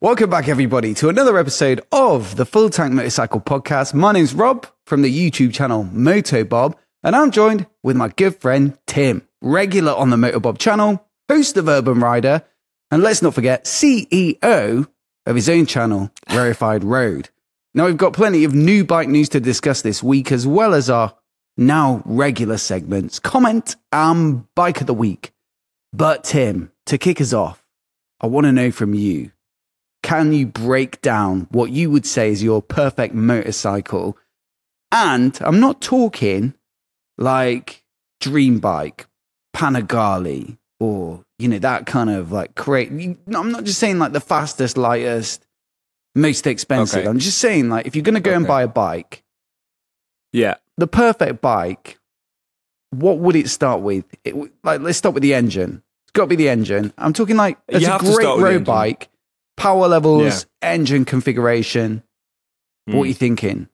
Welcome back, everybody, to another episode of the Full Tank Motorcycle Podcast. My name's Rob from the YouTube channel Motobob, and I'm joined with my good friend Tim, regular on the Motobob channel, host of Urban Rider, and let's not forget, CEO of his own channel, Verified Road. Now, we've got plenty of new bike news to discuss this week, as well as our now regular segments, comment and bike of the week. But Tim, to kick us off, I want to know from you, can you break down what you would say is your perfect motorcycle? And I'm not talking like dream bike, Panigale, or, you know, that kind of like I'm not just saying like the fastest, lightest, most expensive. Okay. I'm just saying like if you're going to go and buy a bike, the perfect bike, what would it start with? Let's start with the engine. It's got to be the engine. I'm talking like it's a great road bike. Power levels, engine configuration. What are you thinking?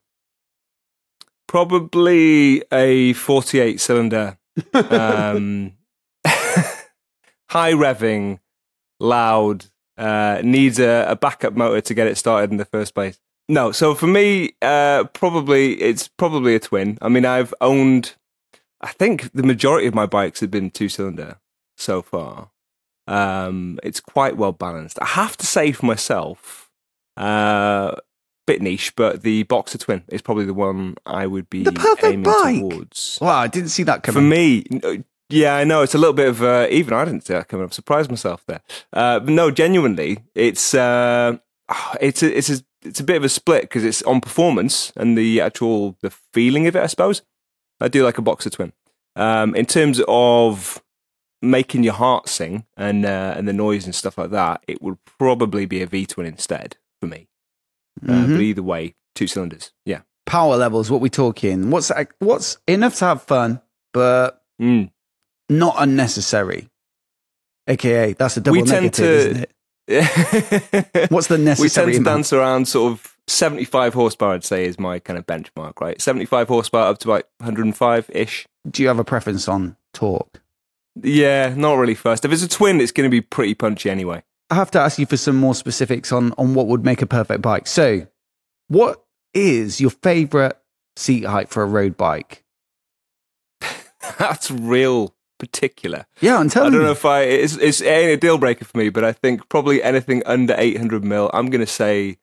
Probably a 48 cylinder, high revving, loud, needs a backup motor to get it started in the first place. No, so for me, it's probably a twin. I mean, I've owned, I think the majority of my bikes have been 2-cylinder so far. It's quite well balanced. I have to say for myself, bit niche, but the Boxer Twin is probably the one I would be the perfect aiming bike. Towards. Wow, I didn't see that coming. For me, yeah, I know it's a little bit of even I didn't see that coming. I've surprised myself there. But no, genuinely, it's a bit of a split because it's on performance and the feeling of it. I suppose I do like a Boxer Twin. In terms of making your heart sing and the noise and stuff like that, it would probably be a V-twin instead for me. But either way, 2 cylinders. Yeah. Power levels. What we talking? What's enough to have fun, but not unnecessary? AKA, that's a double negative, isn't it? What's the necessary? We tend to amount? dance around sort of 75 horsepower. I'd say is my kind of benchmark, right? 75 horsepower up to about 105-ish. Do you have a preference on torque? Yeah, not really first. If it's a twin, it's going to be pretty punchy anyway. I have to ask you for some more specifics on what would make a perfect bike. So, what is your favorite seat height for a road bike? That's real particular. Yeah, I'm telling you. I don't know if it's a deal breaker for me, but I think probably anything under 800 mil, I'm going to say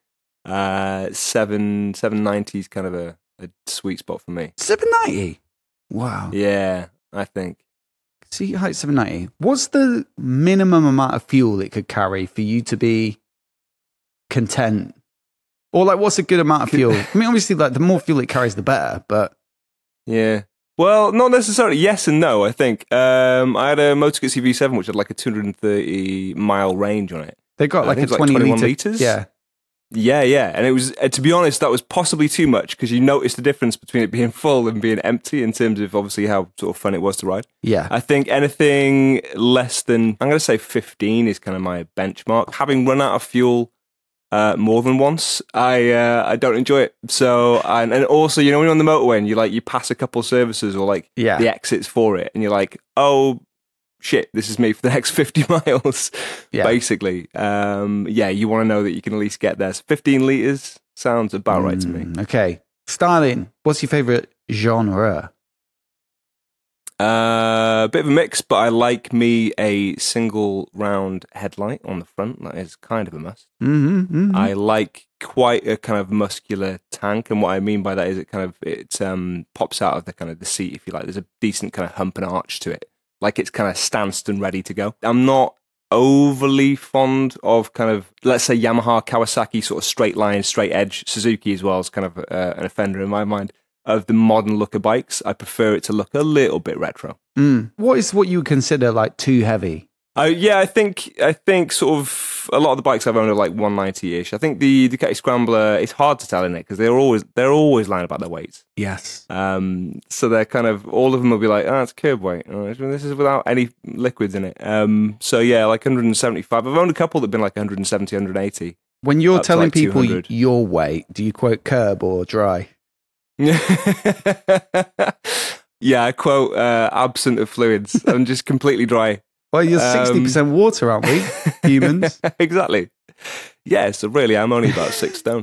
790 is kind of a sweet spot for me. 790? Wow. Yeah, I think. Seat height 790. What's the minimum amount of fuel it could carry for you to be content? Or like, what's a good amount of fuel? I mean, obviously, like the more fuel it carries, the better. But yeah, well, not necessarily. Yes and no. I think I had a Motor Guzzi V7 which had like a 230 mile range on it. They got like a 21 liters. Yeah. Yeah, and it was, to be honest, that was possibly too much because you noticed the difference between it being full and being empty in terms of obviously how sort of fun it was to ride. Yeah. I think anything less than, I'm going to say 15 is kind of my benchmark. Having run out of fuel more than once, I don't enjoy it. So, and also, you know, when you're on the motorway and you pass a couple services or like the exits for it and you're like, oh, shit, this is me for the next 50 miles, basically. You want to know that you can at least get there. So 15 litres sounds about right to me. Okay. Styling. What's your favourite genre? A bit of a mix, but I like me a single round headlight on the front. That is kind of a must. I like quite a kind of muscular tank, and what I mean by that is it pops out of the kind of the seat, if you like. There's a decent kind of hump and arch to it. Like it's kind of stanced and ready to go. I'm not overly fond of kind of, let's say, Yamaha, Kawasaki, sort of straight line, straight edge. Suzuki as well is kind of an offender in my mind of the modern look of bikes. I prefer it to look a little bit retro. What is what you would consider like too heavy? I think sort of a lot of the bikes I've owned are like 190-ish. I think the Ducati Scrambler, it's hard to tell in it because they're always lying about their weights. Yes. So they're kind of, all of them will be like, it's curb weight. Oh, this is without any liquids in it. So yeah, like 175. I've owned a couple that've been like 170, 180. When you're telling like people 200. your weight, do you quote curb or dry? Yeah, I quote absent of fluids. I'm just completely dry. Well, you're 60% water, aren't we, humans? Exactly. Yeah, so really, I'm only about 6 stone.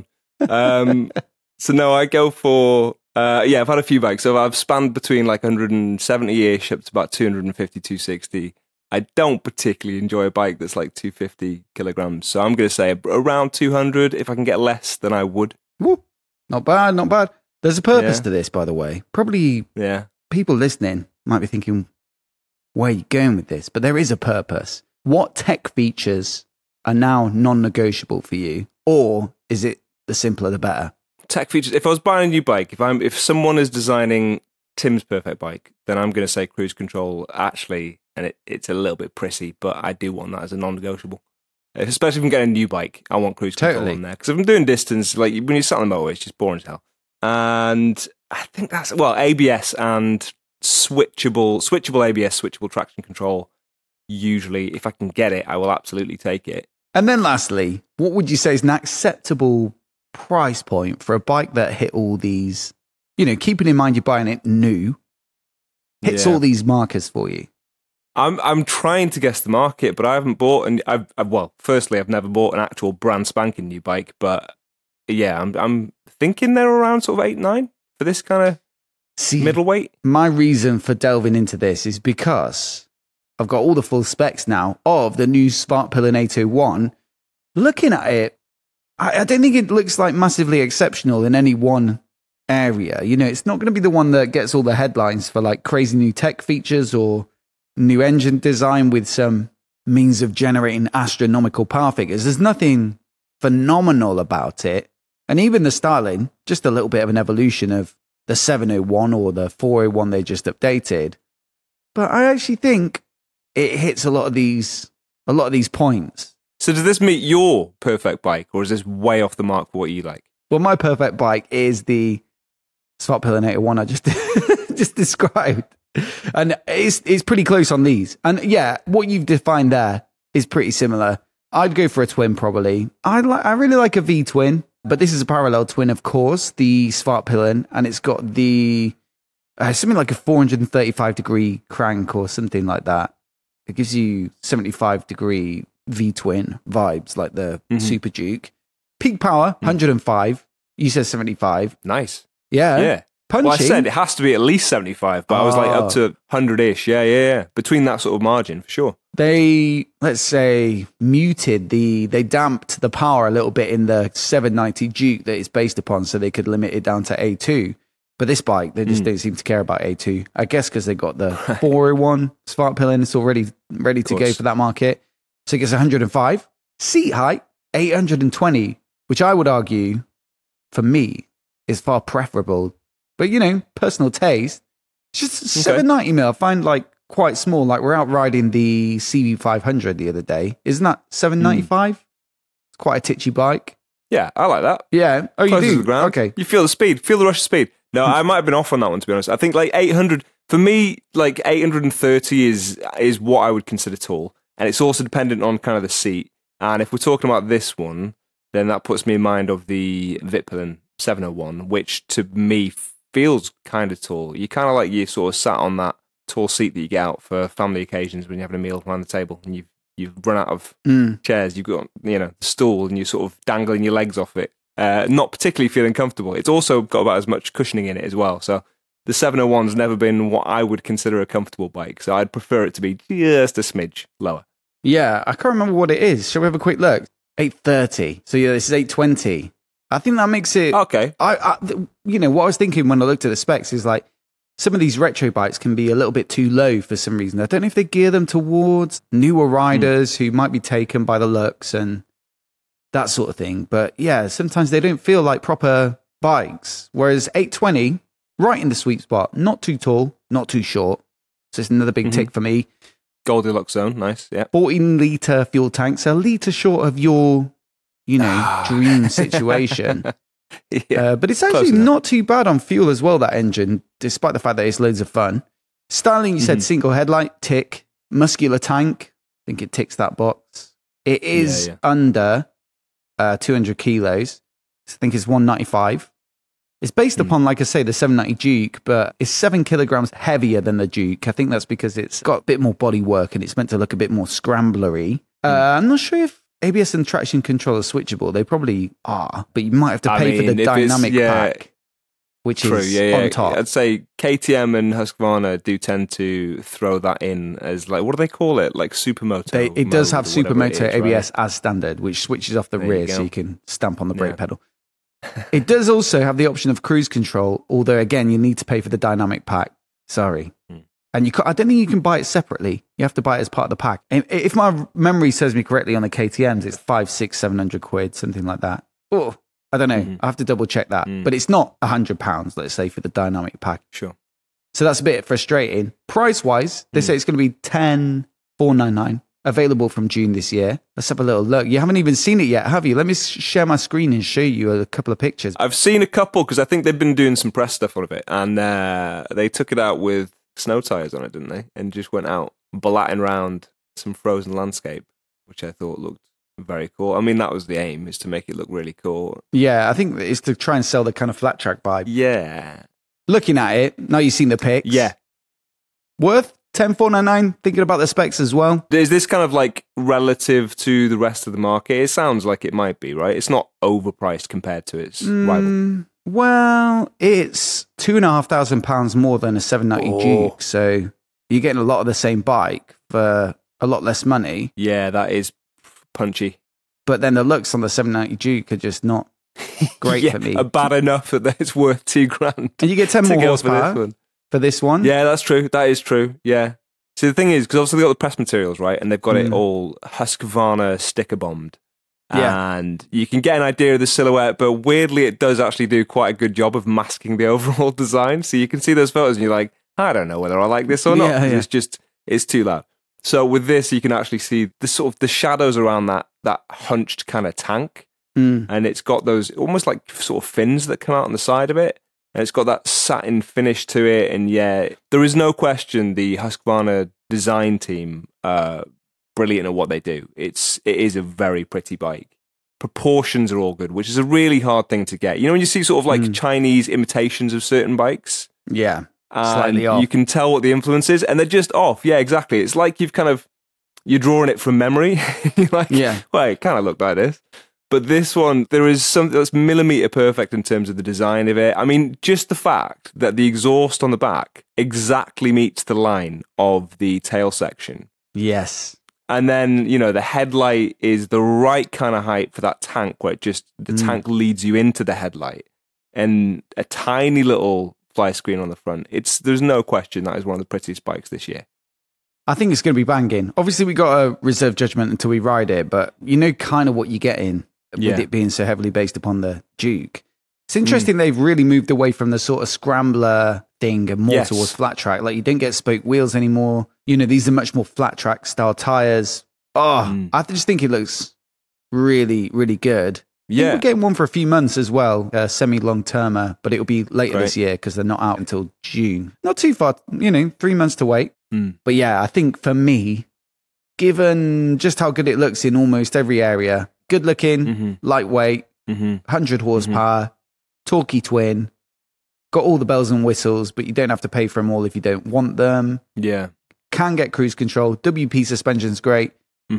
So no, I go for, I've had a few bikes. So I've spanned between like 170-ish up to about 250, 260. I don't particularly enjoy a bike that's like 250 kilograms. So I'm going to say around 200. If I can get less, then I would. Woo. Not bad, not bad. There's a purpose to this, by the way. Probably people listening might be thinking, where are you going with this? But there is a purpose. What tech features are now non-negotiable for you? Or is it the simpler the better? Tech features. If I was buying a new bike, if someone is designing Tim's perfect bike, then I'm going to say cruise control actually, and it's a little bit prissy, but I do want that as a non-negotiable. Especially if I'm getting a new bike, I want cruise control on there. Because if I'm doing distance, like when you're sat on the motorway, it's just boring as hell. And I think that's, ABS and switchable ABS, switchable traction control. Usually, if I can get it, I will absolutely take it. And then lastly, what would you say is an acceptable price point for a bike that hit all these, keeping in mind you're buying it new, hits all these markers for you? I'm trying to guess the market, but I haven't bought, and firstly, I've never bought an actual brand spanking new bike, but yeah, I'm thinking they're around sort of 8-9 for this kind of middleweight. My reason for delving into this is because I've got all the full specs now of the new Svartpilen 801. Looking at it, I don't think it looks like massively exceptional in any one area. It's not going to be the one that gets all the headlines for like crazy new tech features or new engine design with some means of generating astronomical power figures. There's nothing phenomenal about it. And even the styling, just a little bit of an evolution of the 701 or the 401 they just updated. But I actually think it hits a lot of these points. So does this meet your perfect bike, or is this way off the mark for what you like? Well, my perfect bike is the Svartpilen 801 I just described. And it's pretty close on these. And yeah, what you've defined there is pretty similar. I'd go for a twin probably. I really like a V-twin, but this is a parallel twin, of course, the Svartpilen, and it's got the something like a 435-degree crank or something like that. It gives you 75-degree V-twin vibes, like the Super Duke. Peak power, 105. You said 75. Nice. Yeah. Punchy. Well, I said it has to be at least 75, but I was like up to 100-ish. Yeah. Between that sort of margin, for sure. They, let's say, they damped the power a little bit in the 790 Duke that it's based upon, so they could limit it down to A2. But this bike, they just don't seem to care about A2. I guess because they got the 401 Svartpilen, it's already ready to go for that market. So it gets 105. Seat height, 820, which I would argue, for me, is far preferable. But, personal taste. It's just 790 mil. I find like quite small. Like we're out riding the CB500 the other day. Isn't that 795? It's quite a titchy bike. Yeah, I like that. Yeah. Oh, close you do? To the ground. Okay. You feel the speed, feel the rush of speed. No, I might have been off on that one, to be honest. I think like 800, for me, like 830 is what I would consider tall. And it's also dependent on kind of the seat. And if we're talking about this one, then that puts me in mind of the Vitpilen 701, which to me feels kind of tall. You kind of like you sort of sat on that tall seat that you get out for family occasions when you're having a meal around the table and you've run out of chairs. You've got, the stool and you're sort of dangling your legs off it. Not particularly feeling comfortable. It's also got about as much cushioning in it as well. So the 701's never been what I would consider a comfortable bike. So I'd prefer it to be just a smidge lower. Yeah, I can't remember what it is. Shall we have a quick look? 830. So yeah, this is 820. I think that makes it... Okay. What I was thinking when I looked at the specs is like, some of these retro bikes can be a little bit too low for some reason. I don't know if they gear them towards newer riders who might be taken by the looks and that sort of thing. But yeah, sometimes they don't feel like proper bikes. Whereas 820, right in the sweet spot. Not too tall, not too short. So it's another big tick for me. Goldilocks zone, nice, yeah. 14-litre fuel tank, so a litre short of your, dream situation. But it's actually not too bad on fuel as well, that engine, despite the fact that it's loads of fun. Styling, you said single headlight, tick. Muscular tank, I think it ticks that box. It is under 200 kilos. I think it's 195. It's based upon, like I say, the 790 Duke, but it's 7 kilograms heavier than the Duke. I think that's because it's got a bit more body work and it's meant to look a bit more scramblery. I'm not sure if ABS and traction control are switchable. They probably are, but you might have to pay for the dynamic pack, which is on top. I'd say KTM and Husqvarna do tend to throw that in as like, what do they call it? Like Supermoto. It does have Supermoto ABS as standard, which switches off the rear so you can stamp on the brake pedal. It does also have the option of cruise control, although again, you need to pay for the dynamic pack. Sorry. And I don't think you can buy it separately. You have to buy it as part of the pack. And if my memory serves me correctly on the KTMs, it's 500, 600, 700 quid, something like that. Oh, I don't know. I have to double check that. But it's not £100, let's say, for the dynamic pack. Sure. So that's a bit frustrating. Price-wise, they say it's going to be $10,499. Available from June this year. Let's have a little look. You haven't even seen it yet, have you? Let me share my screen and show you a couple of pictures. I've seen a couple because I think they've been doing some press stuff on it. And they took it out with snow tires on it, didn't they? And just went out blatting around some frozen landscape, which I thought looked very cool. I mean, that was the aim, is to make it look really cool. Yeah, I think it's to try and sell the kind of flat track vibe. Yeah. Looking at it, now you've seen the pics. Yeah. Worth $10,499, thinking about the specs as well. Is this kind of like relative to the rest of the market? It sounds like it might be, right? It's not overpriced compared to its rival. Well, it's £2,500 more than a 790 Duke, so you're getting a lot of the same bike for a lot less money. Yeah, that is punchy. But then the looks on the 790 Duke are just not great for me. Bad enough that it's worth $2,000. And you get 10 more horsepower for this one. Yeah, that's true. That is true. Yeah. See, the thing is, because obviously they've got the press materials, right? And they've got it all Husqvarna sticker bombed. Yeah. And you can get an idea of the silhouette, but weirdly, it does actually do quite a good job of masking the overall design. So you can see those photos and you're like, I don't know whether I like this or not. Yeah. It's too loud. So with this, you can actually see the sort of the shadows around that hunched kind of tank. And it's got those almost like sort of fins that come out on the side of it. And it's got that satin finish to it. And yeah, there is no question the Husqvarna design team are brilliant at what they do. It is a very pretty bike. Proportions are all good, which is a really hard thing to get. You know, when you see sort of like Chinese imitations of certain bikes? Yeah, slightly off. You can tell what the influence is, and they're just off. Yeah, exactly. It's like you're drawing it from memory. You're like, well, it kind of looked like this. But this one, there is something that's millimeter perfect in terms of the design of it. I mean, just the fact that the exhaust on the back exactly meets the line of the tail section. Yes. And then, you know, the headlight is the right kind of height for that tank, where the tank leads you into the headlight. And a tiny little fly screen on the front. There's no question that is one of the prettiest bikes this year. I think it's going to be banging. Obviously, we got a reserve judgment until we ride it, but you know kind of what you're getting with it being so heavily based upon the Duke. It's interesting they've really moved away from the sort of scrambler thing and more towards flat track. Like, you don't get spoke wheels anymore. You know, these are much more flat track style tires. I just think it looks really, really good. Yeah. We're getting one for a few months as well, a semi-long termer, but it'll be later this year because they're not out until June. Not too far, 3 months to wait. But yeah, I think for me, given just how good it looks in almost every area, good looking, lightweight, 100 horsepower, torquey twin, got all the bells and whistles, but you don't have to pay for them all if you don't want them. Yeah. Can get cruise control. WP suspension's great.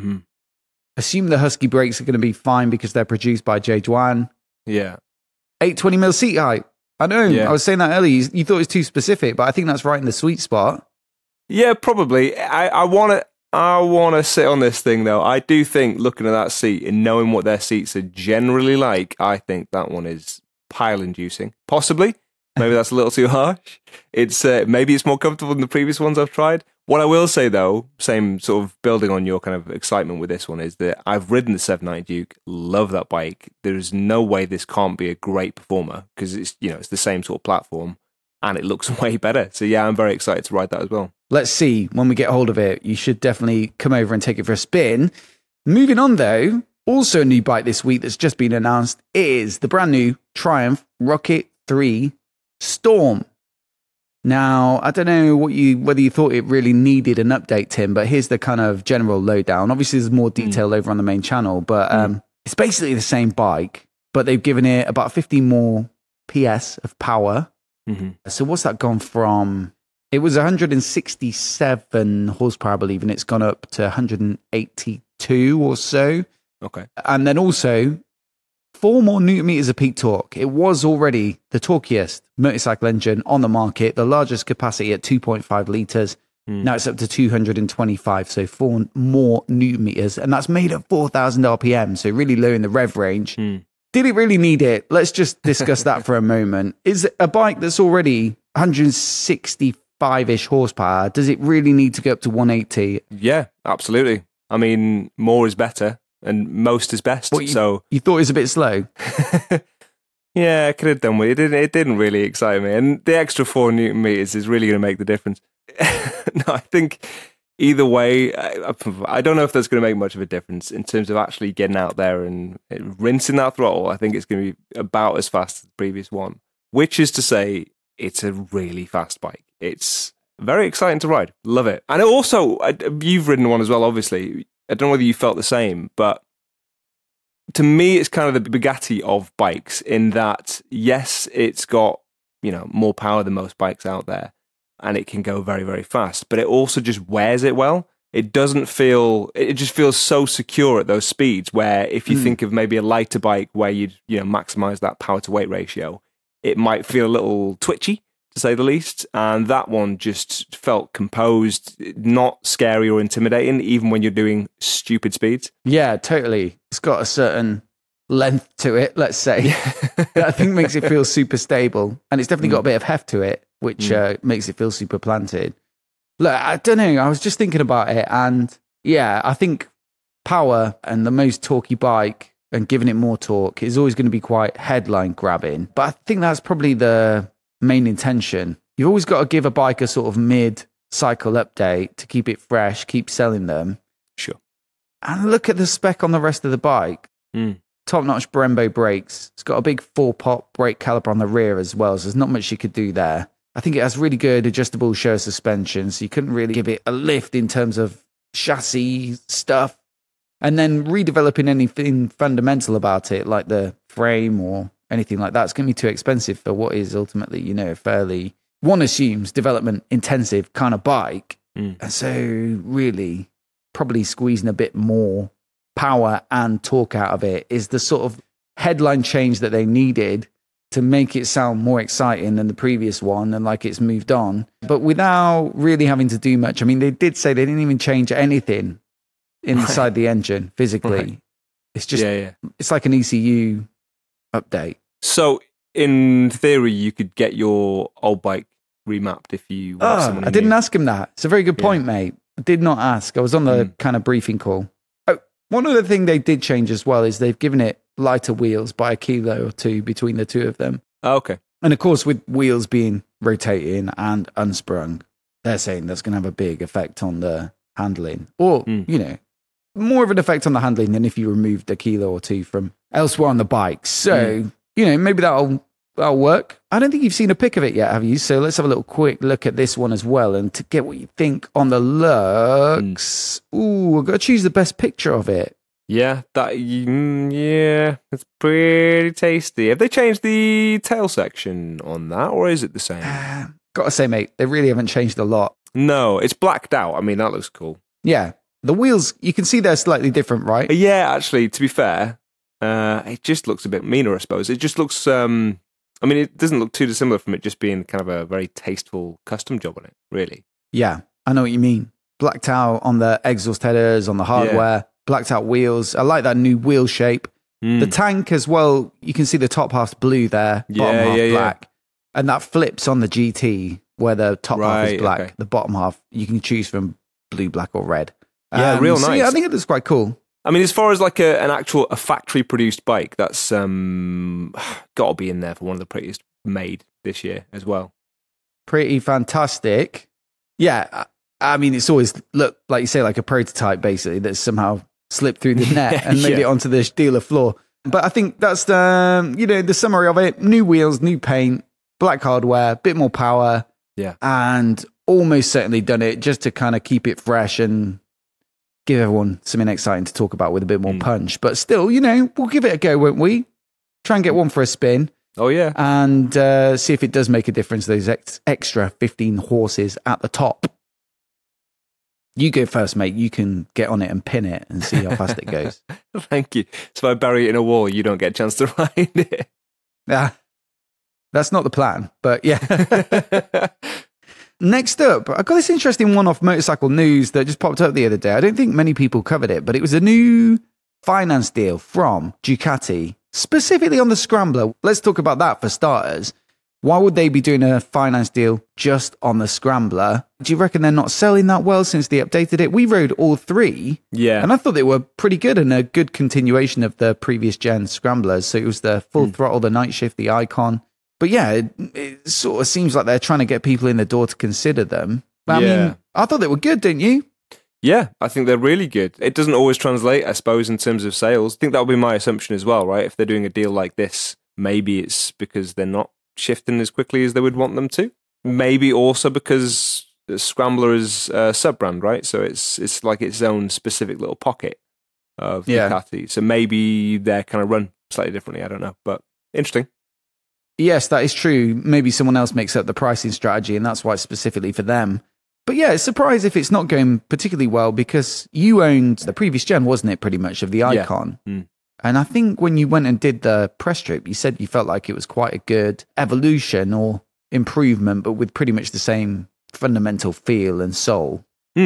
Assume the Husky brakes are going to be fine because they're produced by J-Dwan. Yeah. 820mm seat height. I know, I was saying that earlier. You thought it was too specific, but I think that's right in the sweet spot. Yeah, probably. I want to sit on this thing, though. I do think, looking at that seat and knowing what their seats are generally like, I think that one is pile-inducing. Possibly. Maybe that's a little too harsh. Maybe it's more comfortable than the previous ones I've tried. What I will say, though, same sort of building on your kind of excitement with this one, is that I've ridden the 790 Duke, love that bike. There's no way this can't be a great performer because it's the same sort of platform and it looks way better. So yeah, I'm very excited to ride that as well. Let's see when we get hold of it. You should definitely come over and take it for a spin. Moving on, though, also a new bike this week that's just been announced is the brand new Triumph Rocket 3 Storm. Now, I don't know whether you thought it really needed an update, Tim, but here's the kind of general lowdown. Obviously, there's more detail over on the main channel, but it's basically the same bike, but they've given it about 50 more PS of power. So what's that gone from? It was 167 horsepower, I believe, and it's gone up to 182 or so. Okay. And then also 4 more newton meters of peak torque. It was already the torquiest motorcycle engine on the market, the largest capacity at 2.5 litres. Now it's up to 225, so 4 more newton meters, and that's made at 4,000 RPM, so really low in the rev range. Did it really need it? Let's just discuss that for a moment. Is a bike that's already 165-ish horsepower, does it really need to go up to 180? Yeah, absolutely. I mean, more is better, and most is best. You thought it was a bit slow? Yeah, I could have done with it. It didn't really excite me, and the extra 4 newton meters is really going to make the difference. No, I think either way, I don't know if that's going to make much of a difference in terms of actually getting out there and rinsing that throttle. I think it's going to be about as fast as the previous one, which is to say it's a really fast bike. It's very exciting to ride. Love it. And also, you've ridden one as well, obviously. I don't know whether you felt the same, but to me, it's kind of the Bugatti of bikes in that, yes, it's got, more power than most bikes out there, and it can go very, very fast, but it also just wears it well. It just feels so secure at those speeds where if you think of maybe a lighter bike where you'd, maximize that power to weight ratio, it might feel a little twitchy, to say the least. And that one just felt composed, not scary or intimidating, even when you're doing stupid speeds. Yeah, totally. It's got a certain length to it, let's say, that I think makes it feel super stable. And it's definitely got a bit of heft to it, which makes it feel super planted. Look, I don't know. I was just thinking about it. And yeah, I think power and the most torquey bike and giving it more torque is always going to be quite headline grabbing. But I think that's probably the main intention. You've always got to give a bike a sort of mid-cycle update to keep it fresh, keep selling them. Sure. And look at the spec on the rest of the bike. Top-notch Brembo brakes. It's got a big 4-pot brake caliper on the rear as well, so there's not much you could do there. I think it has really good adjustable show suspension, so you couldn't really give it a lift in terms of chassis stuff. And then redeveloping anything fundamental about it, like the frame or anything like that, it's going to be too expensive for what is ultimately, a fairly, one assumes, development intensive kind of bike. And so really probably squeezing a bit more power and torque out of it is the sort of headline change that they needed to make it sound more exciting than the previous one and like it's moved on, but without really having to do much. I mean, they did say they didn't even change anything inside the engine physically. Right. It's just, it's like an ECU update. So in theory, you could get your old bike remapped if you want someone I didn't ask him that. It's a very good point, mate. I did not ask. I was on the kind of briefing call. One other thing they did change as well is they've given it lighter wheels by 1 kilo or 2 between the two of them. Oh, okay. And of course, with wheels being rotating and unsprung, they're saying that's going to have a big effect on the handling. Or, more of an effect on the handling than if you removed 1 kilo or 2 from elsewhere on the bike. So, maybe that'll work. I don't think you've seen a pic of it yet, have you? So let's have a little quick look at this one as well. And to get what you think on the looks, I've got to choose the best picture of it. Yeah, it's pretty tasty. Have they changed the tail section on that, or is it the same? Got to say, mate, they really haven't changed a lot. No, it's blacked out. I mean, that looks cool. Yeah. The wheels, you can see they're slightly different, right? Yeah, actually, to be fair, it just looks a bit meaner, I suppose. It just looks... it doesn't look too dissimilar from it just being kind of a very tasteful custom job on it, really. Yeah, I know what you mean. Blacked out on the exhaust headers, on the hardware, blacked out wheels. I like that new wheel shape. The tank as well, you can see the top half's blue there, bottom half black. And that flips on the GT where the top half is black. Okay. The bottom half, you can choose from blue, black or red. Yeah, real nice. Yeah, I think it looks quite cool. I mean, as far as like a factory produced bike, that's got to be in there for one of the prettiest made this year as well. Pretty fantastic. Yeah, I mean, it's always look like you say, like a prototype basically that's somehow slipped through the net and made it onto the dealer floor. But I think that's the summary of it. New wheels, new paint, black hardware, bit more power. Yeah, and almost certainly done it just to kind of keep it fresh and give everyone something exciting to talk about with a bit more punch. But still, we'll give it a go, won't we? Try and get one for a spin. Oh, yeah. And see if it does make a difference, those extra 15 horses at the top. You go first, mate. You can get on it and pin it and see how fast it goes. Thank you. So if I bury it in a wall, you don't get a chance to ride it. Yeah, that's not the plan, but yeah. Next up, I got this interesting one-off motorcycle news that just popped up the other day. I don't think many people covered it, but it was a new finance deal from Ducati, specifically on the Scrambler. Let's talk about that for starters. Why would they be doing a finance deal just on the Scrambler? Do you reckon they're not selling that well since they updated it? We rode all three. Yeah. And I thought they were pretty good and a good continuation of the previous gen Scramblers. So it was the full throttle, the Night Shift, the Icon. But yeah, it sort of seems like they're trying to get people in the door to consider them. But I mean, I thought they were good, didn't you? Yeah, I think they're really good. It doesn't always translate, I suppose, in terms of sales. I think that would be my assumption as well, right? If they're doing a deal like this, maybe it's because they're not shifting as quickly as they would want them to. Maybe also because Scrambler is a sub-brand, right? So it's like its own specific little pocket of Ducati. So maybe they're kind of run slightly differently, I don't know. But interesting. Yes, that is true. Maybe someone else makes up the pricing strategy and that's why it's specifically for them. But yeah, it's surprised if it's not going particularly well because you owned the previous gen, wasn't it, pretty much, of the Icon? Yeah. And I think when you went and did the press trip, you said you felt like it was quite a good evolution or improvement, but with pretty much the same fundamental feel and soul.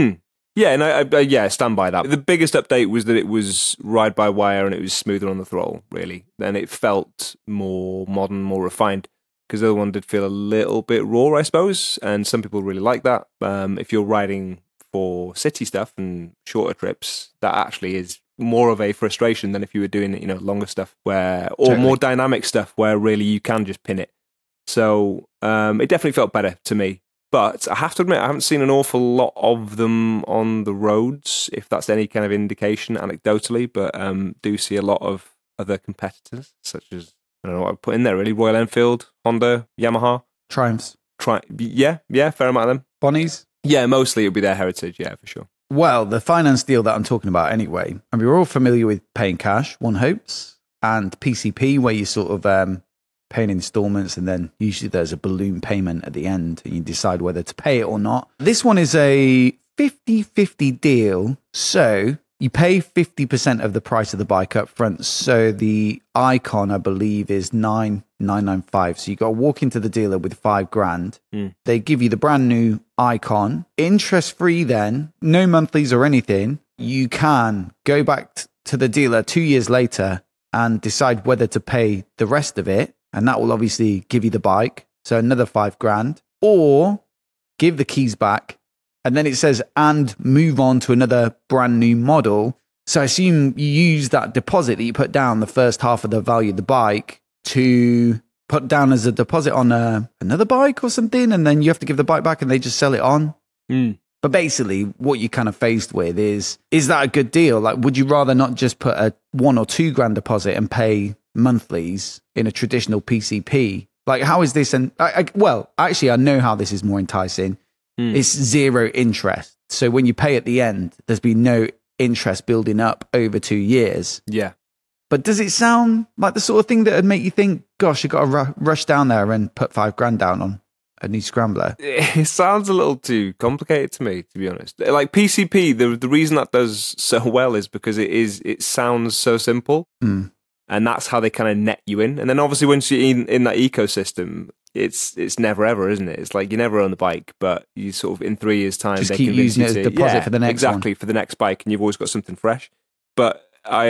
Yeah, and I stand by that. The biggest update was that it was ride-by-wire and it was smoother on the throttle, really. Then it felt more modern, more refined, because the other one did feel a little bit raw, I suppose, and some people really like that. If you're riding for city stuff and shorter trips, that actually is more of a frustration than if you were doing, longer stuff more dynamic stuff where really you can just pin it. So it definitely felt better to me. But I have to admit, I haven't seen an awful lot of them on the roads, if that's any kind of indication anecdotally, but do see a lot of other competitors, such as, I don't know what I'd put in there really, Royal Enfield, Honda, Yamaha. Triumphs. Yeah, fair amount of them. Bonnies? Yeah, mostly it would be their heritage, yeah, for sure. Well, the finance deal that I'm talking about anyway, and we're all familiar with paying cash, one hopes, and PCP, where you sort of pay in installments, and then usually there's a balloon payment at the end, and you decide whether to pay it or not. This one is a 50-50 deal, so you pay 50% of the price of the bike up front. So the Icon, I believe, is 9,995. So you got to walk into the dealer with $5,000. They give you the brand new Icon, interest free. Then no monthlies or anything. You can go back to the dealer 2 years later and decide whether to pay the rest of it. And that will obviously give you the bike. So another $5,000, or give the keys back. And then it says, and move on to another brand new model. So I assume you use that deposit that you put down, the first half of the value of the bike, to put down as a deposit on another bike or something. And then you have to give the bike back and they just sell it on. But basically what you're kind of faced with is that a good deal? Like, would you rather not just put a $1,000 or $2,000 deposit and pay monthlies in a traditional PCP? Like, how is this? And well, actually, I know how this is more enticing. It's zero interest. So when you pay at the end, there's been no interest building up over 2 years. Yeah. But does it sound like the sort of thing that would make you think, gosh, you've got to rush down there and put $5,000 down on a new Scrambler? It sounds a little too complicated to me, to be honest. Like PCP, the reason that does so well is because it sounds so simple. And that's how they kind of net you in. And then obviously once you're in that ecosystem, it's never ever, isn't it? It's like you never own the bike, but you sort of in 3 years' time just they keep using it as a deposit for the next exactly one. For the next bike, and you've always got something fresh. But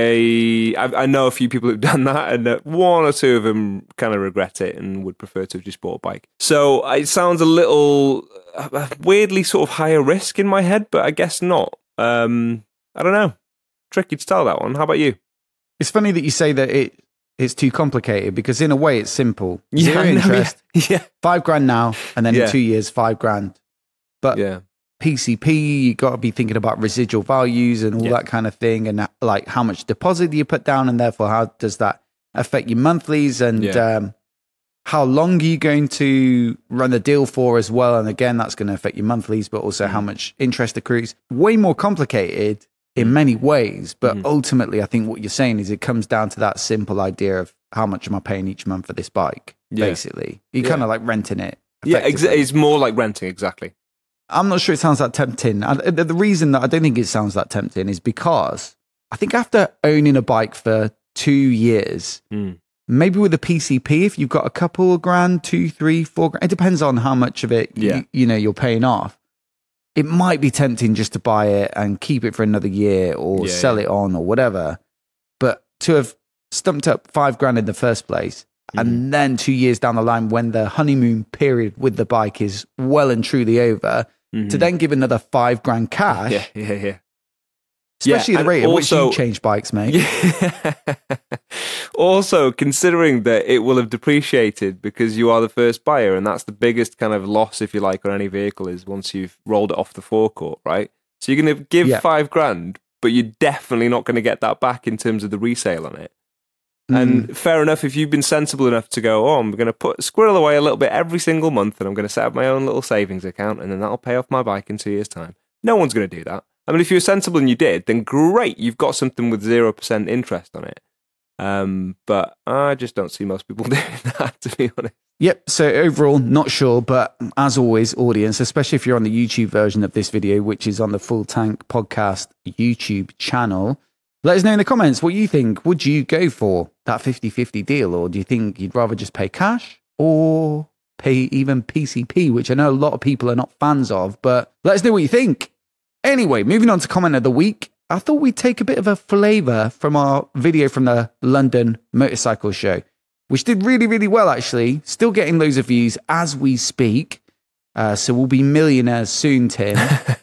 I know a few people who've done that, and one or two of them kind of regret it and would prefer to have just bought a bike. So it sounds a little weirdly sort of higher risk in my head, but I guess not. I don't know. Tricky to tell that one. How about you? It's funny that you say that it's too complicated, because in a way it's simple. Zero interest, $5,000 now, and then in 2 years, $5,000. But PCP, you got to be thinking about residual values and all that kind of thing, and like how much deposit do you put down, and therefore how does that affect your monthlies, and how long are you going to run the deal for as well? And again, that's going to affect your monthlies, but also how much interest accrues. Way more complicated in many ways, but ultimately I think what you're saying is it comes down to that simple idea of how much am I paying each month for this bike, basically. You're kind of like renting it. Yeah, it's more like renting, exactly. I'm not sure it sounds that tempting. The reason that I don't think it sounds that tempting is because I think after owning a bike for 2 years, maybe with a PCP, if you've got a couple of grand, 2, 3, 4 grand, it depends on how much of it you're paying off. It might be tempting just to buy it and keep it for another year or sell it on or whatever. But to have stumped up 5 grand in the first place, and then 2 years down the line, when the honeymoon period with the bike is well and truly over, to then give another 5 grand cash. Yeah. Especially the rate at which you change bikes, mate. Yeah. Also, considering that it will have depreciated because you are the first buyer, and that's the biggest kind of loss, if you like, on any vehicle is once you've rolled it off the forecourt, right? So you're going to give 5 grand, but you're definitely not going to get that back in terms of the resale on it. And fair enough, if you've been sensible enough to go, I'm going to squirrel away a little bit every single month, and I'm going to set up my own little savings account, and then that'll pay off my bike in 2 years' time. No one's going to do that. I mean, if you were sensible and you did, then great, you've got something with 0% interest on it. But I just don't see most people doing that, to be honest. Yep, so overall, not sure, but as always, audience, especially if you're on the YouTube version of this video, which is on the Full Tank Podcast YouTube channel, let us know in the comments what you think. Would you go for that 50-50 deal, or do you think you'd rather just pay cash or pay even PCP, which I know a lot of people are not fans of, but let us know what you think. Anyway, moving on to comment of the week, I thought we'd take a bit of a flavour from our video from the London Motorcycle Show, which did really, really well, actually. Still getting loads of views as we speak. So we'll be millionaires soon, Tim.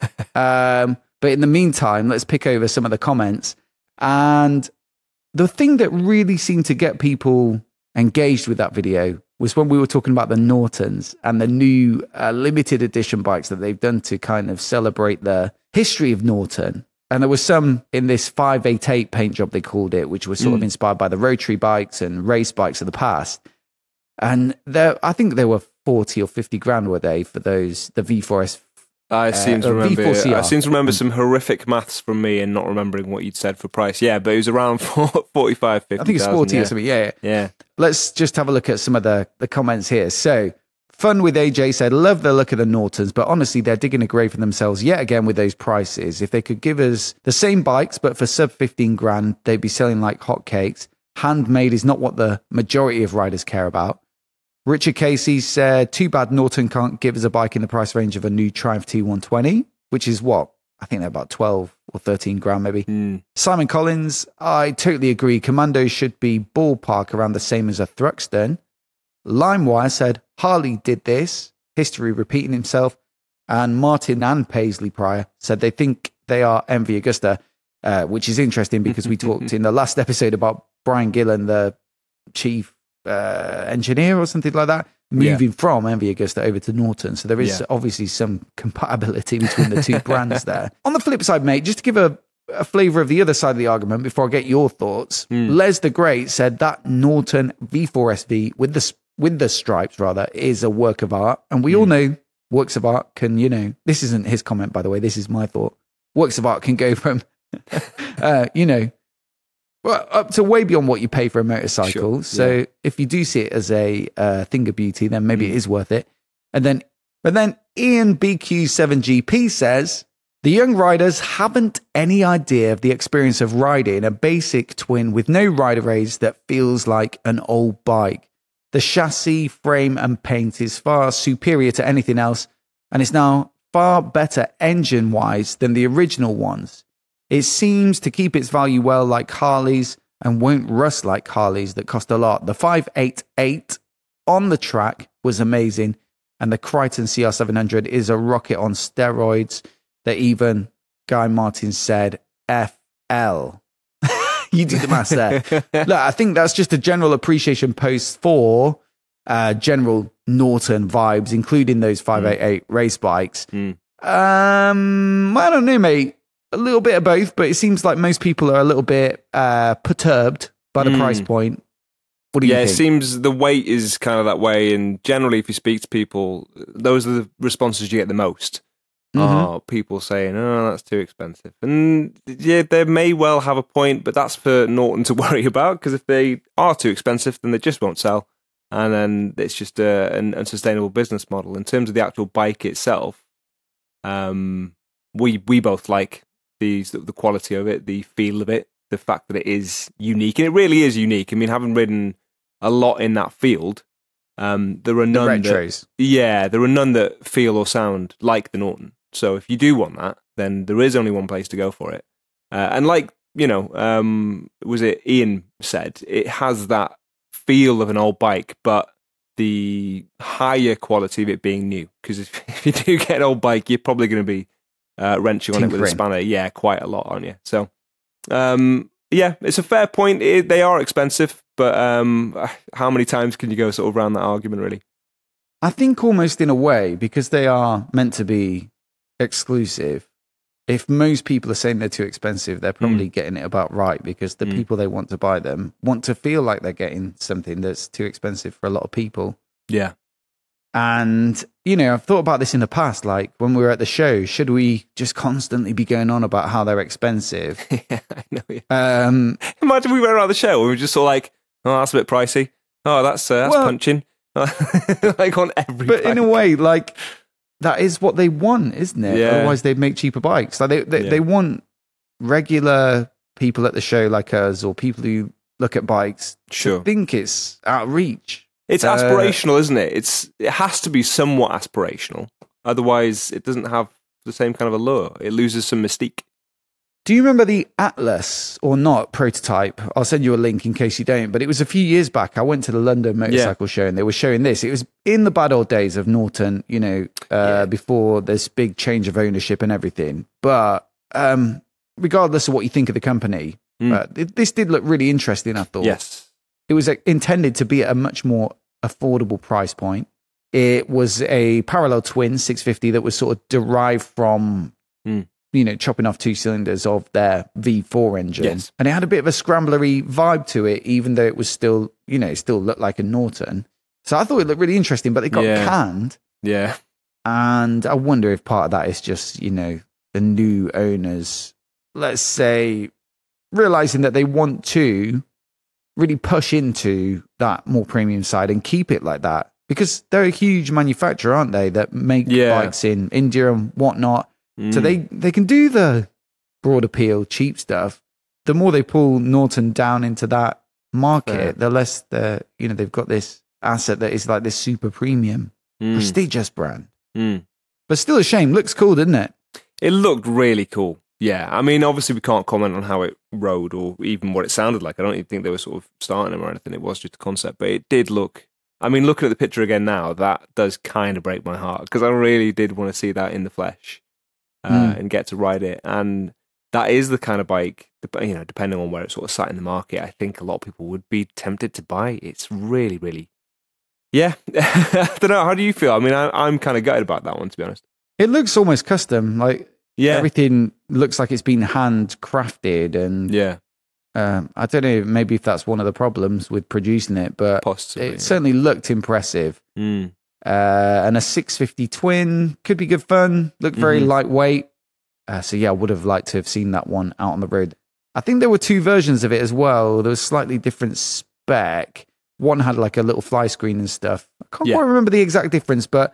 But in the meantime, let's pick over some of the comments. And the thing that really seemed to get people engaged with that video was when we were talking about the Nortons and the new limited edition bikes that they've done to kind of celebrate the history of Norton. And there was some in this 588 paint job, they called it, which was sort of inspired by the rotary bikes and race bikes of the past. And I think they were 40 or 50 grand, were they, for those, the V4S. I seem to remember some horrific maths from me and not remembering what you'd said for price. Yeah, but it was around 45, 50. I think it's 40 or something. Yeah. Let's just have a look at some of the comments here. So, Fun with AJ said, love the look of the Nortons, but honestly, they're digging a grave for themselves yet again with those prices. If they could give us the same bikes, but for sub 15 grand, they'd be selling like hotcakes. Handmade is not what the majority of riders care about. Richard Casey said, too bad Norton can't give us a bike in the price range of a new Triumph T120, which is what? I think they're about 12 or 13 grand maybe. Simon Collins, I totally agree. Commandos should be ballpark around the same as a Thruxton. LimeWire said, Harley did this, history repeating himself. And Martin and Paisley Pryor said they think they are MV Augusta, which is interesting because we talked in the last episode about Brian Gillen, the chief engineer or something like that, moving from MV Augusta over to Norton. So there is obviously some compatibility between the two brands there. On the flip side, mate, just to give a flavour of the other side of the argument before I get your thoughts, Les the Great said that Norton V4SV with the stripes rather is a work of art. And we all know works of art can, this isn't his comment, by the way, this is my thought. Works of art can go from, up to way beyond what you pay for a motorcycle. Sure, so if you do see it as a thing of beauty, then maybe it is worth it. But then Ian BQ7GP says, the young riders haven't any idea of the experience of riding a basic twin with no rider aids that feels like an old bike. The chassis, frame and paint is far superior to anything else, and it's now far better engine-wise than the original ones. It seems to keep its value well like Harleys and won't rust like Harleys that cost a lot. The 588 on the track was amazing, and the Crichton CR700 is a rocket on steroids that even Guy Martin said FL. You do the maths there. Look, I think that's just a general appreciation post for general Norton vibes, including those 588 race bikes. I don't know, mate. A little bit of both, but it seems like most people are a little bit perturbed by the price point. What do you think? It seems the weight is kind of that way, and generally if you speak to people, those are the responses you get the most. People saying, oh, that's too expensive. And yeah, they may well have a point, but that's for Norton to worry about, because if they are too expensive, then they just won't sell. And then it's just an unsustainable business model. In terms of the actual bike itself, We both like the quality of it, the feel of it, the fact that it is unique, and it really is unique. I mean, having ridden a lot in that field, there are none retros. There are none that feel or sound like the Norton. So if you do want that, then there is only one place to go for it. And like, was it Ian said, it has that feel of an old bike, but the higher quality of it being new. Because if you do get an old bike, you're probably going to be wrenching on it with a spanner. Yeah, quite a lot, aren't you? So, it's a fair point. They are expensive, but how many times can you go sort of around that argument, really? I think almost in a way, because they are meant to be exclusive, if most people are saying they're too expensive, they're probably getting it about right, because the people they want to buy them want to feel like they're getting something that's too expensive for a lot of people. Yeah. And, I've thought about this in the past, like when we were at the show, should we just constantly be going on about how they're expensive? Yeah, I know. Yeah. Imagine we went around the show and we were just sort of like, oh, that's a bit pricey. Oh, that's punching. Like on every But bike. in a way, like, that is what they want, isn't it? Yeah. Otherwise, they'd make cheaper bikes. Like they want regular people at the show like us, or people who look at bikes, to think it's out of reach. It's aspirational, isn't it? It has to be somewhat aspirational. Otherwise, it doesn't have the same kind of allure. It loses some mystique. Do you remember the Atlas or not prototype? I'll send you a link in case you don't. But it was a few years back. I went to the London Motorcycle Show and they were showing this. It was in the bad old days of Norton, before this big change of ownership and everything. But regardless of what you think of the company, this did look really interesting, I thought. Yes. It was intended to be at a much more affordable price point. It was a parallel twin 650 that was sort of derived from... chopping off 2 cylinders of their V4 engine. Yes. And it had a bit of a scramblery vibe to it, even though it was still, it still looked like a Norton. So I thought it looked really interesting, but it got canned. Yeah. And I wonder if part of that is just, the new owners, let's say, realizing that they want to really push into that more premium side and keep it like that. Because they're a huge manufacturer, aren't they, that make bikes in India and whatnot. So they can do the broad appeal, cheap stuff. The more they pull Norton down into that market, the less they've got this asset that is like this super premium, prestigious brand. But still a shame. Looks cool, didn't it? It looked really cool. Yeah. I mean, obviously we can't comment on how it rode or even what it sounded like. I don't even think they were sort of starting them or anything. It was just a concept, but it did look... I mean, looking at the picture again now, that does kind of break my heart, because I really did want to see that in the flesh. And get to ride it. And that is the kind of bike, depending on where it sort of sat in the market, I think a lot of people would be tempted to buy. It's really, really... Yeah. I don't know. How do you feel? I mean, I'm kind of gutted about that one, to be honest. It looks almost custom. Like, everything looks like it's been handcrafted. And I don't know, maybe if that's one of the problems with producing it, but possibly, certainly looked impressive. And a 650 twin could be good fun. Looked very lightweight. I would have liked to have seen that one out on the road. I think there were 2 versions of it as well. There was slightly different spec. One had like a little fly screen and stuff. I can't quite remember the exact difference, but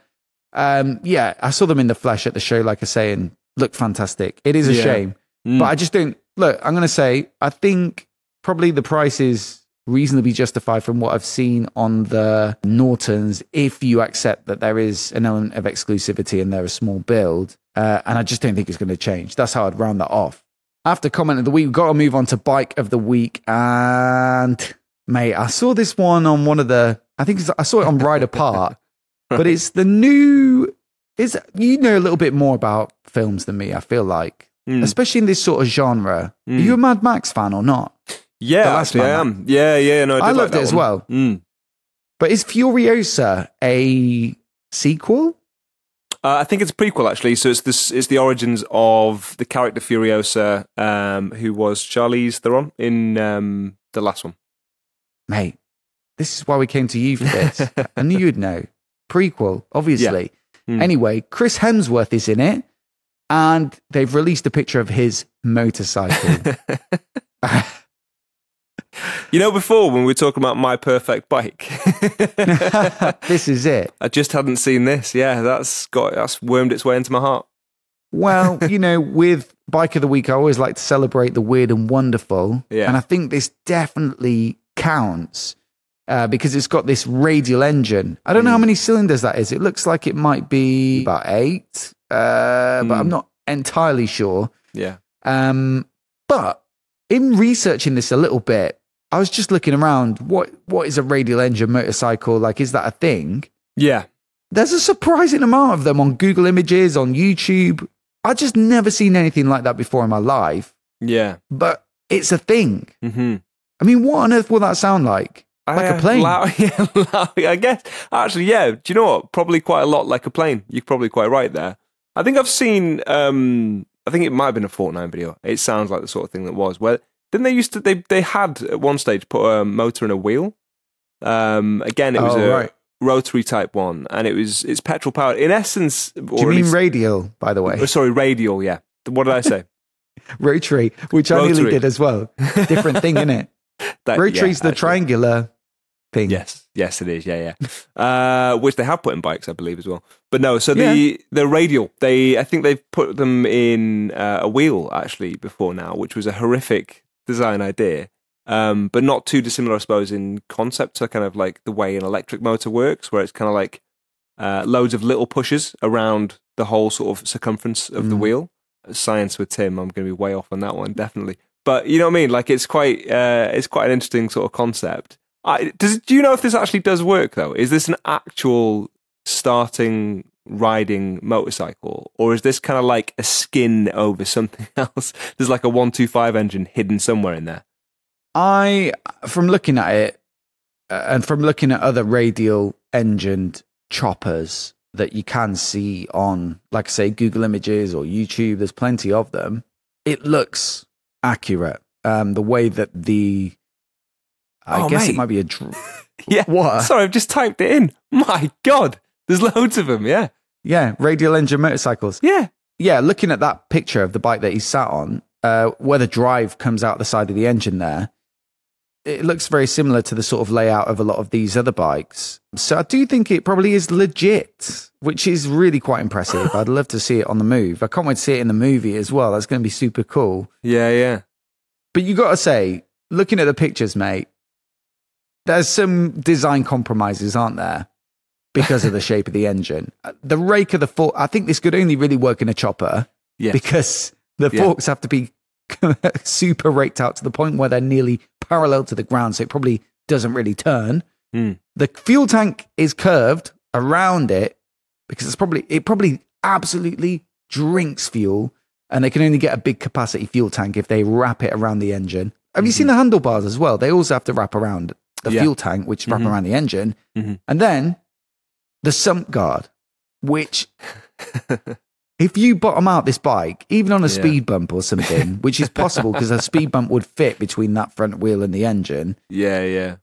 I saw them in the flesh at the show, like I say, and looked fantastic. It is a shame, but I just don't... Look, I'm going to say, I think probably the price is reasonably justified from what I've seen on the Nortons, if you accept that there is an element of exclusivity and they're a small build. And I just don't think it's going to change. That's how I'd round that off. After comment of the week, we've got to move on to bike of the week. And mate, I saw this one on I saw it on Ride Apart, but it's the new, you know a little bit more about films than me, I feel like, especially in this sort of genre. Are you a Mad Max fan or not? Yeah, actually I am. Yeah. No, I loved it as well. But is Furiosa a sequel? I think it's a prequel, actually. So it's the origins of the character Furiosa, who was Charlize Theron in the last one. Mate, this is why we came to you for this. I knew you'd know. Prequel, obviously. Anyway, Chris Hemsworth is in it, and they've released a picture of his motorcycle. Before when we were talking about my perfect bike, this is it. I just hadn't seen this. Yeah, that's wormed its way into my heart. Well, with Bike of the Week, I always like to celebrate the weird and wonderful. Yeah. And I think this definitely counts because it's got this radial engine. I don't know how many cylinders that is. It looks like it might be about 8, but I'm not entirely sure. Yeah. But in researching this a little bit, I was just looking around. What is a radial engine motorcycle? Like, is that a thing? Yeah. There's a surprising amount of them on Google Images, on YouTube. I just never seen anything like that before in my life. Yeah. But it's a thing. Mm-hmm. I mean, what on earth will that sound like? Like a plane? I guess. Actually, yeah. Do you know what? Probably quite a lot like a plane. You're probably quite right there. I think I've seen, I think it might have been a Fortnite video. It sounds like the sort of thing that was. Where didn't they had at one stage put a motor in a wheel? Again, it was rotary type one, and it's petrol powered. In essence, do you mean radial? By the way, sorry, radial. Yeah. What did I say? Rotary, which I nearly did as well. Different thing, isn't it? Rotary's the triangular thing. Yes, it is. Yeah. Which they have put in bikes, I believe, as well. But no, so the radial, I think they've put them in a wheel actually before now, which was a horrific design idea. But not too dissimilar, I suppose, in concept to kind of like the way an electric motor works, where it's kind of like loads of little pushes around the whole sort of circumference of the wheel. Science with Tim, I'm going to be way off on that one, definitely. But you know what I mean? Like it's quite an interesting sort of concept. Do you know if this actually does work though? Is this an actual starting riding motorcycle, or is this kind of like a skin over something else? There's like a 125 engine hidden somewhere in there. From looking at it, and from looking at other radial engined choppers that you can see on, like I say, Google Images or YouTube, there's plenty of them. It looks accurate. The way that I guess it might be a... Yeah. What? Sorry, I've just typed it in. My God. There's loads of them, yeah. Yeah, radial engine motorcycles. Yeah. Yeah, looking at that picture of the bike that he sat on, where the drive comes out the side of the engine there, it looks very similar to the sort of layout of a lot of these other bikes. So I do think it probably is legit, which is really quite impressive. I'd love to see it on the move. I can't wait to see it in the movie as well. That's going to be super cool. Yeah. But you got to say, looking at the pictures, mate, there's some design compromises, aren't there? Because of the shape of the engine. The rake of the fork, I think this could only really work in a chopper. Yes. Because the forks have to be super raked out to the point where they're nearly parallel to the ground, so it probably doesn't really turn. The fuel tank is curved around it because it probably absolutely drinks fuel, and they can only get a big capacity fuel tank if they wrap it around the engine. Have you seen the handlebars as well? They also have to wrap around the fuel tank, which wrap around the engine, and then the sump guard, which if you bottom out this bike, even on a speed bump or something, which is possible because a speed bump would fit between that front wheel and the engine. Yeah.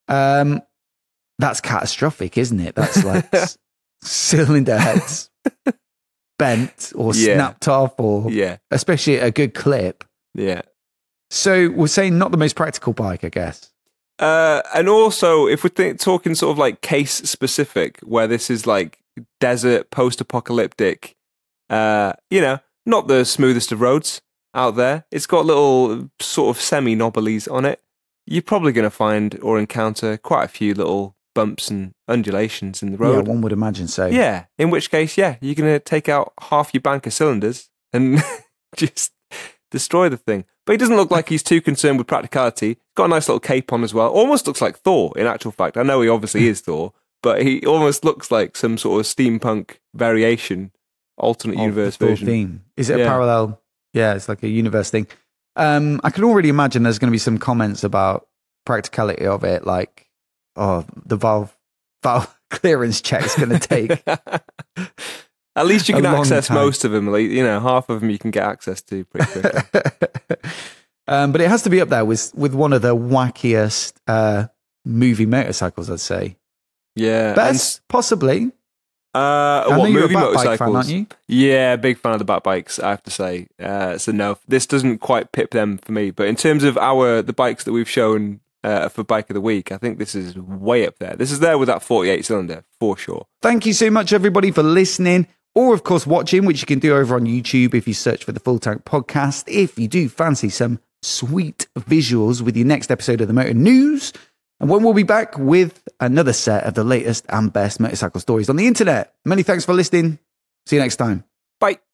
That's catastrophic, isn't it? That's like cylinder heads bent or snapped off, or especially at a good clip. Yeah. So we're saying not the most practical bike, I guess. And also, if we're talking sort of like case specific, where this is like desert, post-apocalyptic, not the smoothest of roads out there. It's got little sort of semi-knobblies on it. You're probably going to find or encounter quite a few little bumps and undulations in the road. Yeah, one would imagine so. Yeah, in which case, you're going to take out half your bank of cylinders and just destroy the thing. But he doesn't look like he's too concerned with practicality. He's got a nice little cape on as well. Almost looks like Thor, in actual fact. I know he obviously is Thor, but he almost looks like some sort of steampunk variation, alternate universe version. Theme. Is it a parallel? Yeah, it's like a universe thing. I can already imagine there's going to be some comments about practicality of it, like, the valve clearance check is going to take. At least you can access most of them. Like, half of them you can get access to pretty quickly. But it has to be up there with one of the wackiest movie motorcycles, I'd say. Yeah. Best, possibly. What movie motorcycles? Fan, aren't you? Yeah, big fan of the bat bikes, I have to say. So no, this doesn't quite pip them for me. But in terms of the bikes that we've shown for Bike of the Week, I think this is way up there. This is there with that 48 cylinder, for sure. Thank you so much, everybody, for listening. or of course watching, which you can do over on YouTube if you search for the Full Tank Podcast. If you do fancy some sweet visuals with your next episode of the Motor News, and when we'll be back with another set of the latest and best motorcycle stories on the internet. Many thanks for listening. See you next time. Bye.